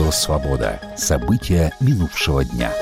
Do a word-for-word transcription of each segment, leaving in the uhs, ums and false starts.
Радио «Свобода». События минувшего дня.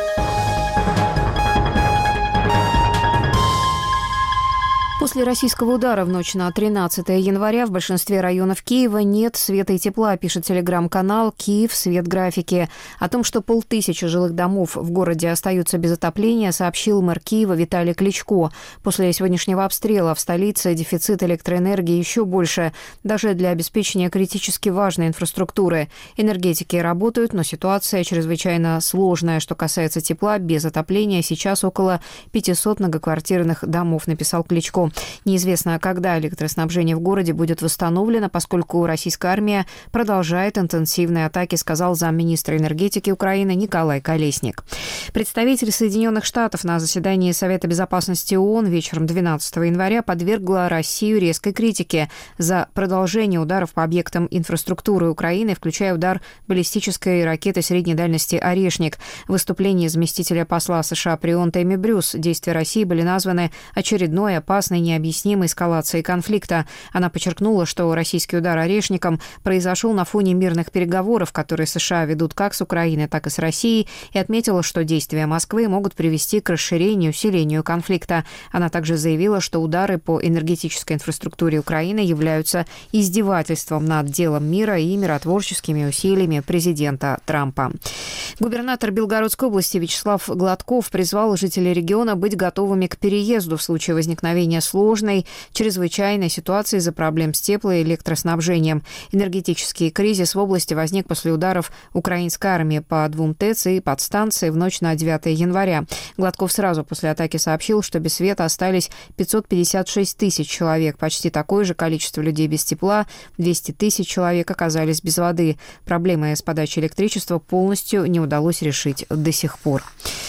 После российского удара в ночь на тринадцатое января в большинстве районов Киева нет света и тепла, пишет телеграм-канал «Киев. Свет графики». О том, что полтысячи жилых домов в городе остаются без отопления, сообщил мэр Киева Виталий Кличко. После сегодняшнего обстрела в столице дефицит электроэнергии еще больше, даже для обеспечения критически важной инфраструктуры. Энергетики работают, но ситуация чрезвычайно сложная. Что касается тепла, без отопления сейчас около пятисот многоквартирных домов, написал Кличко. Неизвестно, когда электроснабжение в городе будет восстановлено, поскольку российская армия продолжает интенсивные атаки, сказал замминистра энергетики Украины Николай Колесник. Представитель Соединенных Штатов на заседании Совета безопасности ООН вечером двенадцатого января подвергла Россию резкой критике за продолжение ударов по объектам инфраструктуры Украины, включая удар баллистической ракеты средней дальности «Орешник». В выступлении заместителя посла США при ООН Тэмми Брюс действия России были названы очередной опасной необъяснимой эскалацией конфликта. Она подчеркнула, что российский удар «Орешником» произошел на фоне мирных переговоров, которые США ведут как с Украиной, так и с Россией, и отметила, что действия Москвы могут привести к расширению и усилению конфликта. Она также заявила, что удары по энергетической инфраструктуре Украины являются издевательством над делом мира и миротворческими усилиями президента Трампа. Губернатор Белгородской области Вячеслав Гладков призвал жителей региона быть готовыми к переезду в случае возникновения сложной, чрезвычайной ситуации из-за проблем с тепло- и электроснабжением. Энергетический кризис в области возник после ударов украинской армии по двум ТЭЦ и подстанции в ночь на девятое января. Гладков сразу после атаки сообщил, что без света остались пятьсот пятьдесят шесть тысяч человек, почти такое же количество людей без тепла, двести тысяч человек оказались без воды. Проблемы с подачей электричества полностью не удалось решить до сих пор.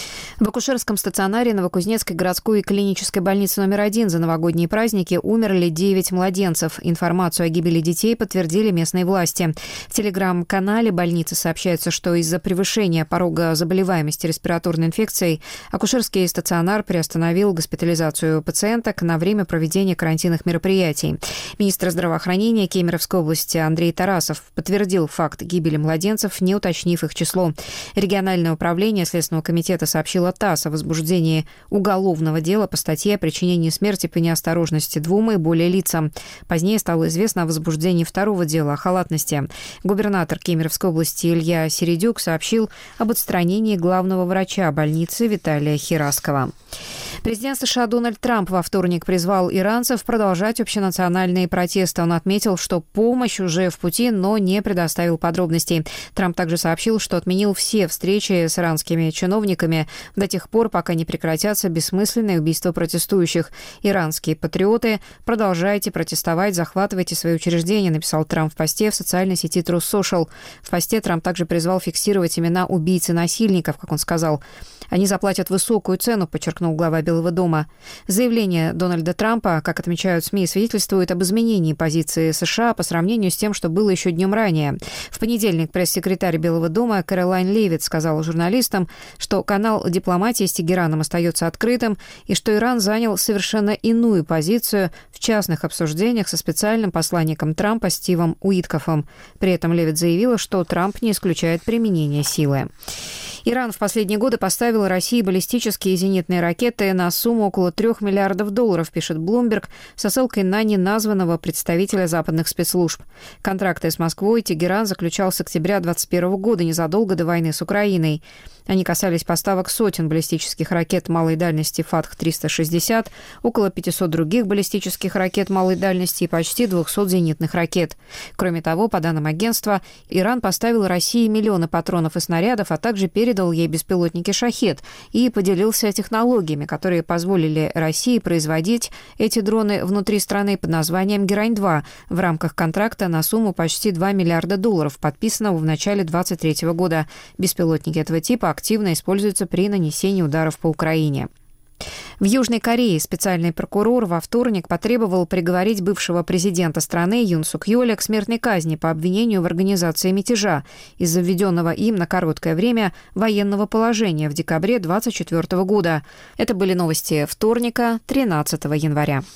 В акушерском стационаре Новокузнецкой городской и клинической больницы номер один за новогодние праздники умерли девять младенцев. Информацию о гибели детей подтвердили местные власти. В телеграм-канале больницы сообщается, что из-за превышения порога заболеваемости респираторной инфекцией акушерский стационар приостановил госпитализацию пациенток на время проведения карантинных мероприятий. Министр здравоохранения Кемеровской области Андрей Тарасов подтвердил факт гибели младенцев, не уточнив их число. Региональное управление Следственного комитета сообщило ТАСС о возбуждении уголовного дела по статье о причинении смерти по неосторожности двум и более лицам. Позднее стало известно о возбуждении второго дела о халатности. Губернатор Кемеровской области Илья Середюк сообщил об отстранении главного врача больницы Виталия Хераскова. Президент США Дональд Трамп во вторник призвал иранцев продолжать общенациональные протесты. Он отметил, что помощь уже в пути, но не предоставил подробностей. Трамп также сообщил, что отменил все встречи с иранскими чиновниками до тех пор, пока не прекратятся бессмысленные убийства протестующих. «Иранские патриоты, продолжайте протестовать, захватывайте свои учреждения», написал Трамп в посте в социальной сети Truth Social. В посте Трамп также призвал фиксировать имена убийц и насильников, как он сказал. «Они заплатят высокую цену», подчеркнул глава Белого дома. Заявление Дональда Трампа, как отмечают СМИ, свидетельствует об изменении позиции США по сравнению с тем, что было еще днем ранее. В понедельник пресс-секретарь Белого дома Кэролайн Левитт сказала журналистам, что канал дипломатии с Тегераном остается открытым и что Иран занял совершенно иную позицию в частных обсуждениях со специальным посланником Трампа Стивом Уиткофом. При этом Левитт заявила, что Трамп не исключает применение силы. Иран в последние годы поставил России баллистические и зенитные ракеты на сумму около трех миллиардов долларов, пишет Bloomberg, со ссылкой на неназванного представителя западных спецслужб. Контракты с Москвой Тегеран заключал с октября двадцать первого года, незадолго до войны с Украиной. Они касались поставок сотен баллистических ракет малой дальности «Фатх триста шестьдесят», около пятисот других баллистических ракет малой дальности и почти двухсот зенитных ракет. Кроме того, по данным агентства, Иран поставил России миллионы патронов и снарядов, а также передал ей беспилотники «Шахед» и поделился технологиями, которые позволили России производить эти дроны внутри страны под названием «Герань-два» в рамках контракта на сумму почти два миллиарда долларов, подписанного в начале двадцать третьего года. Беспилотники этого типа активно используются при нанесении ударов по Украине. В Южной Корее специальный прокурор во вторник потребовал приговорить бывшего президента страны Юн Сук Йоля к смертной казни по обвинению в организации мятежа из-за введенного им на короткое время военного положения в декабре двадцать четвёртого года. Это были новости вторника, тринадцатого января.